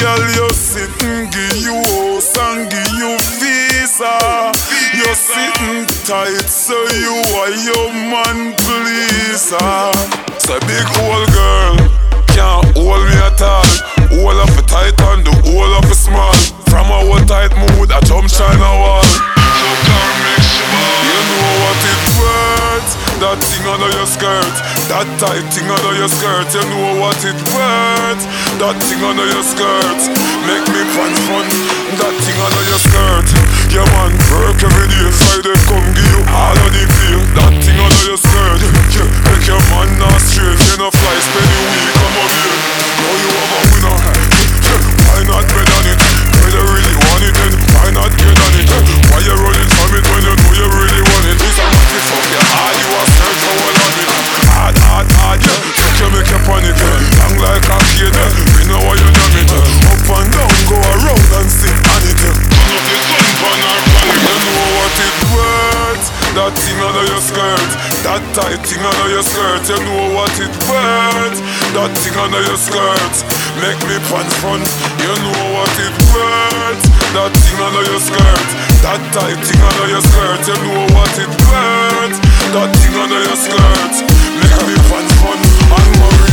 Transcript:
Girl, you sitting, give you house and give you visa. You sitting tight, so you are your man, please. So big old girl can't hold me at all. Hold up a tight and the hold up a small. From our tight mood, I jump China wall. So girl, make sure you know what it worth. That thing under your skirt, that tight thing under your skirt. You know what it worth. That thing under your skirt, make me pants fun. That thing under your skirt, your man work every day. Friday come give you all of the pay. That thing under your skirt, yeah, make your man not straight. You no fly, spend the week, come over here. Now you have a winner. Why not bet on it? When you really want it, then why not get on it? Why you running from it when you know you really want it? This is what you fuck your hard, you are search for all of it. Hard, yeah. Fuck you make you panic, long like a kid. We know why you done it. Up and down, go around and sit on it. Turn up your gun, pan or panic. You know what it worth. That thing under your skirt, that tight thing under your skirt. You know what it worth. That thing under your skirt, make me pants fun. You know what it worth. That thing under your skirt, that tight thing under your skirt. You know what it worth. That thing under your skirt, make me pants fun. And